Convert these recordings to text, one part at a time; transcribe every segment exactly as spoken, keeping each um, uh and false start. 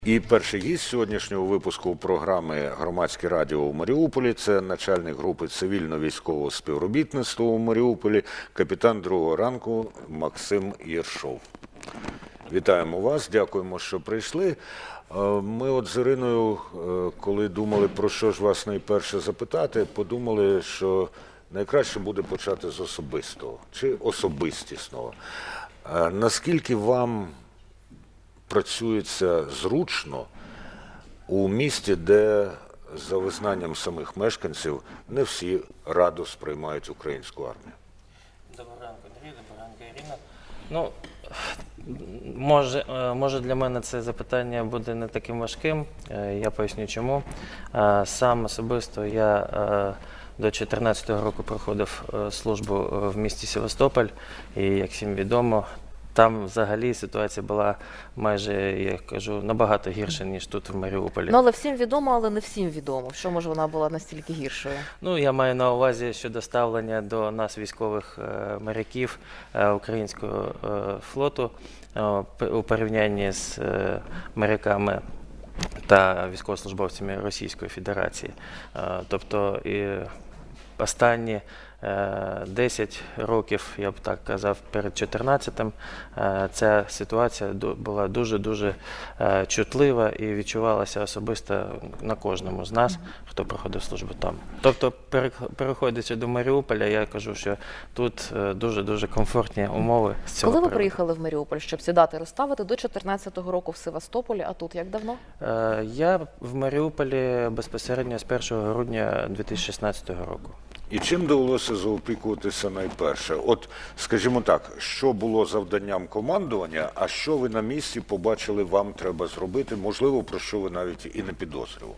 І перший гість сьогоднішнього випуску програми «Громадське радіо» у Маріуполі – це начальник групи цивільно-військового співробітництва у Маріуполі, капітан другого ранку Максим Єршов. Вітаємо вас, дякуємо, що прийшли. Ми от з Іриною, коли думали, про що ж вас найперше запитати, подумали, що найкраще буде почати з особистого, чи особистісного. Наскільки вам працюється зручно у місті, де, за визнанням самих мешканців, не всі радо сприймають українську армію? Доброго ранку, Андрій, доброго ранку, Ірина. Ну, може, може для мене це запитання буде не таким важким, я поясню чому. Сам особисто я до дві тисячі чотирнадцятого року проходив службу в місті Севастополь, і, як всім відомо, там взагалі ситуація була майже, я кажу, набагато гірша, ніж тут в Маріуполі. Ну, але всім відомо, але не всім відомо. Що, може, вона була настільки гіршою? Ну, я маю на увазі щодо ставлення до нас, військових е, моряків е, українського е, флоту е, у порівнянні з е, моряками та військовослужбовцями Російської Федерації. Е, тобто, і останні десять років, я б так казав, перед чотирнадцятим, ця ситуація була дуже-дуже чутлива і відчувалася особисто на кожному з нас, хто проходив службу там. Тобто, переходячи до Маріуполя, я кажу, що тут дуже-дуже комфортні умови з цього Коли ви приводу. приїхали в Маріуполь, щоб сідати розставити до чотирнадцятого року в Севастополі, а тут як давно? Я в Маріуполі безпосередньо з першого грудня дві тисячі шістнадцятого року. І чим довелося заопікуватися найперше? От, скажімо так, що було завданням командування, а що ви на місці побачили, вам треба зробити, можливо, про що ви навіть і не підозрювали?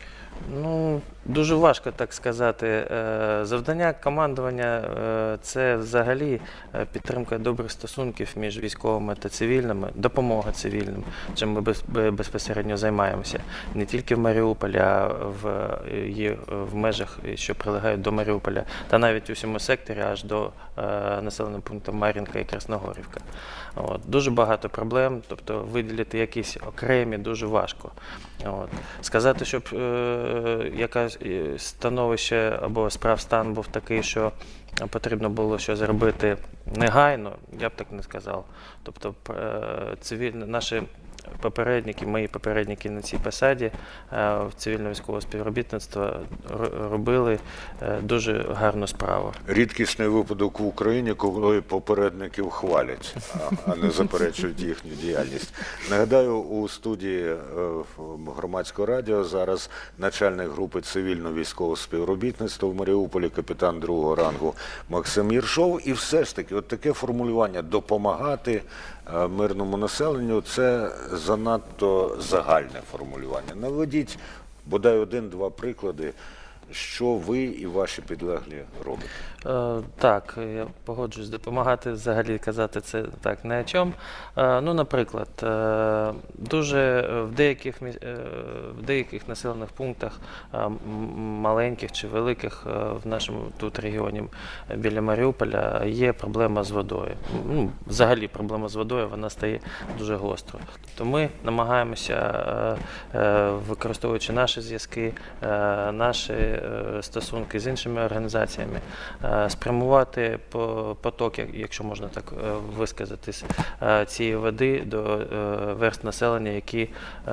Ну, дуже важко так сказати. Завдання командування – це взагалі підтримка добрих стосунків між військовими та цивільними, допомога цивільним, чим ми безпосередньо займаємося. Не тільки в Маріуполі, а в, є в межах, що прилегають до Маріуполя, та навіть у всьому секторі аж до населеного пункту Мар'їнка і Красногорівка. От. Дуже багато проблем, тобто виділити якісь окремі дуже важко. От. Сказати, щоб е, якесь становище або справстан був такий, що потрібно було щось зробити негайно, я б так не сказав. Тобто е, цивільні, наші попередники, мої попередники на цій посаді в цивільно-військового співробітництва робили дуже гарну справу. Рідкісний випадок в Україні, коли попередників хвалять, а не заперечують їхню діяльність. Нагадаю, у студії Громадського радіо зараз начальник групи цивільно-військового співробітництва в Маріуполі, капітан другого рангу Максим Єршов. І все ж таки, от таке формулювання «допомагати мирному населенню» – це занадто загальне формулювання. Наведіть бодай один-два приклади, що ви і ваші підлеглі робите. Е, так, я погоджуюсь, допомагати взагалі казати це так не о чому. Е, ну, наприклад, е, дуже в деяких, е, в деяких населених пунктах, е, маленьких чи великих, е, в нашому тут регіоні біля Маріуполя є проблема з водою. Ну, взагалі проблема з водою, вона стає дуже гострою. Тобто ми намагаємося, е, е, використовуючи наші зв'язки, е, наші стосунки з іншими організаціями, спрямувати поток, якщо можна так висказатись, цієї води до верств населення, які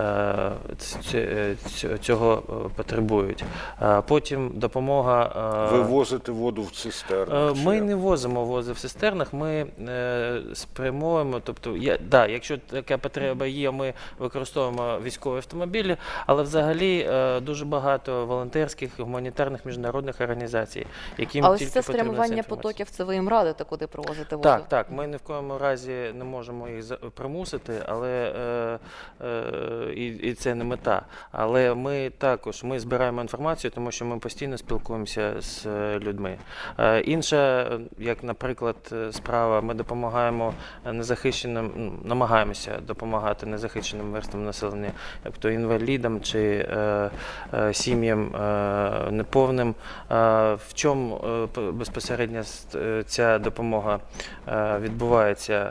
цього потребують. Потім допомога... Ви возите воду в цистернах? Ми не возимо воду в цистернах, ми спрямуємо, тобто, я, да, якщо така потреба є, ми використовуємо військові автомобілі, але взагалі дуже багато волонтерських, гуманітарних міжнародних організацій, яким а ось тільки це потрібна спрямування ця потоків, це ви їм радите, куди провозити воду? Так, так, ми ні в коєму разі не можемо їх примусити, але е, е, і, і це не мета. Але ми також, ми збираємо інформацію, тому що ми постійно спілкуємося з людьми. Е, інша, як, наприклад, справа, ми допомагаємо незахищеним, намагаємося допомагати незахищеним верствам населення, як то інвалідам чи е, е, сім'ям е, неповним. В чому безпосередньо ця допомога відбувається?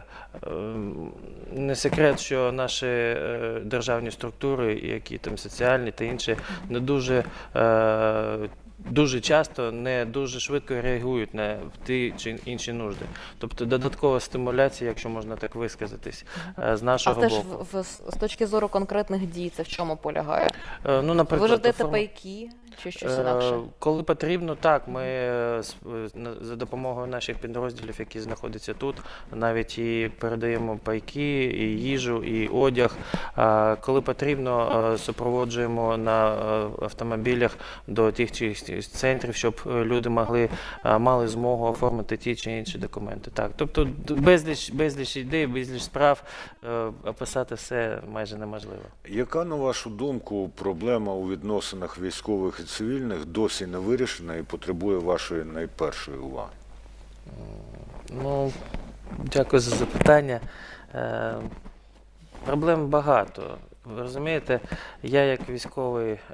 Не секрет, що наші державні структури, які там соціальні та інші, не дуже дуже часто не дуже швидко реагують на ті чи інші нужди. Тобто додаткова стимуляція, якщо можна так висказатись, з нашого а теж боку. в, в, з точки зору конкретних дій це в чому полягає? Ну, наприклад, ви ж даєте форма... пайки чи щось інакше? Коли потрібно, так, ми за допомогою наших підрозділів, які знаходяться тут, навіть і передаємо пайки, і їжу, і одяг. Коли потрібно, супроводжуємо на автомобілях до тих чи центрів, щоб люди могли, мали змогу оформити ті чи інші документи. Так, тобто безліч, безліч ідей, безліч справ, описати все майже неможливо. Яка, на вашу думку, проблема у відносинах військових і цивільних досі не вирішена і потребує вашої найпершої уваги? Ну, дякую за запитання. Е, проблем багато. Ви розумієте, я як військовий е,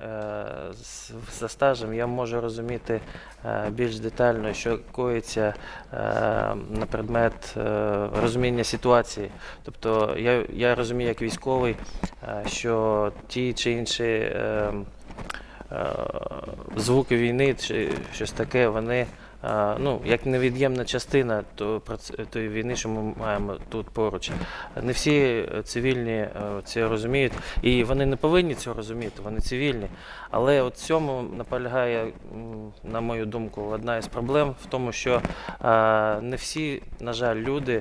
за стажем, я можу розуміти е, більш детально, що коїться е, на предмет е, розуміння ситуації. Тобто я, я розумію як військовий, е, що ті чи інші е, е, звуки війни чи щось таке, вони ну, як невід'ємна частина тої війни, що ми маємо тут поруч. Не всі цивільні це розуміють, і вони не повинні цього розуміти, вони цивільні. Але от цьому наполягає, на мою думку, одна із проблем в тому, що не всі, на жаль, люди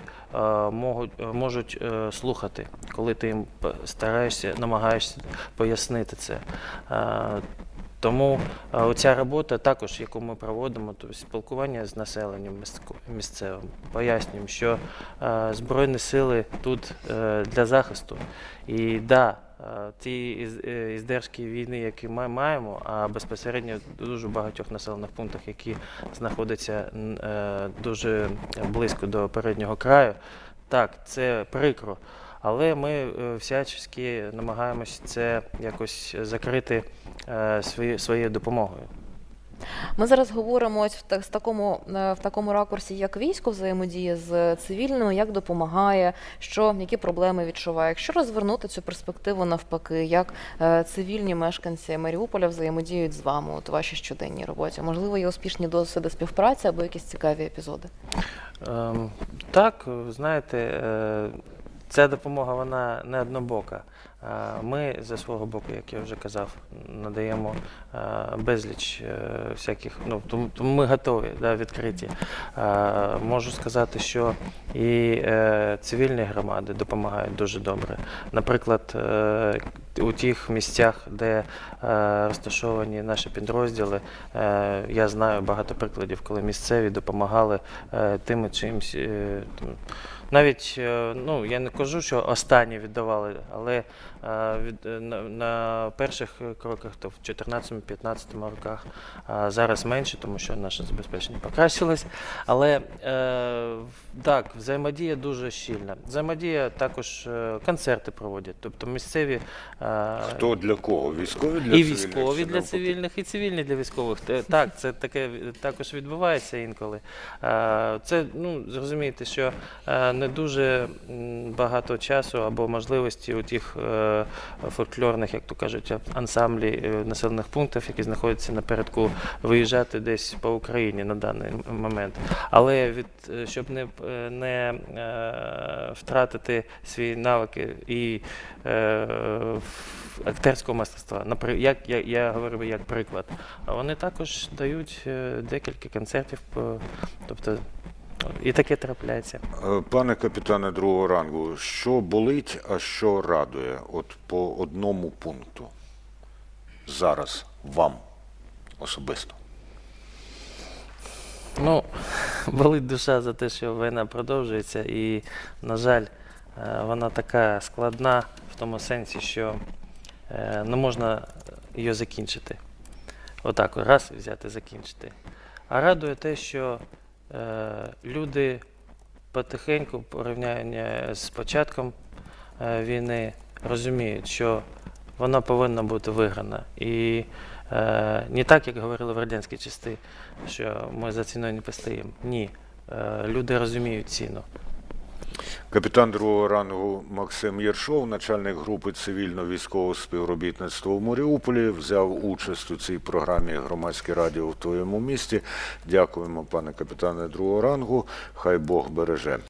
можуть слухати, коли ти їм стараєшся, намагаєшся пояснити це. Тому ця робота також, яку ми проводимо, тобто спілкування з населенням місцевим, пояснюємо, що Збройні сили тут для захисту. І да, ті іздержки війни, які ми маємо, а безпосередньо в дуже багатьох населених пунктах, які знаходяться дуже близько до переднього краю, так, це прикро. Але ми всячески намагаємося це якось закрити свої, своєю допомогою. Ми зараз говоримо ось в, так, в, такому, в такому ракурсі, як військо взаємодіє з цивільними, як допомагає, що, які проблеми відчуває. Якщо розвернути цю перспективу навпаки, як е, цивільні мешканці Маріуполя взаємодіють з вами от, у вашій щоденній роботі? Можливо, є успішні досвіди співпраці або якісь цікаві епізоди? Е, так, знаєте, е, ця допомога, вона не однобока. Ми за свого боку, як я вже казав, надаємо безліч всяких, ну, тому ми готові, да, відкриті. Можу сказати, що і цивільні громади допомагають дуже добре. Наприклад, у тих місцях, де розташовані наші підрозділи, я знаю багато прикладів, коли місцеві допомагали тим і чимсь. Навіть, ну, я не кажу, що останні віддавали, але а, від, на, на перших кроках, то в чотирнадцятому-п'ятнадцятому роках, а зараз менше, тому що наше забезпечення покращилось. Але е, так, взаємодія дуже щільна. Взаємодія також е, концерти проводять, тобто місцеві. Е, Хто для кого? Військові для і цивільних? військові для цивільних, і цивільні для військових. Так, це таке також відбувається інколи. Е, це, ну, зрозумієте, що е, не дуже багато часу або можливості у тих е, фольклорних, як то кажуть, ансамблі е, населених пунктів, які знаходяться напередку, виїжджати десь по Україні на даний момент. Але від, щоб не, не е, втратити свої навики і е, акторського мистецтва, як я, я говорю як приклад, вони також дають е, декілька концертів, тобто і таке трапляється. Пане капітане другого рангу, що болить, а що радує? От по одному пункту зараз вам особисто. Ну, болить душа за те, що війна продовжується, і, на жаль, вона така складна в тому сенсі, що не можна її закінчити. Отак, раз взяти, закінчити. А радує те, що люди потихеньку, порівняння з початком війни, розуміють, що вона повинна бути виграна. І е, не так, як говорили в радянські часи, що ми за ціною не постоїмо. Ні. Е, люди розуміють ціну. Капітан другого рангу Максим Єршов, начальник групи цивільно-військового співробітництва у Маріуполі, взяв участь у цій програмі «Громадське радіо в твоєму місті». Дякуємо, пане капітане другого рангу. Хай Бог береже.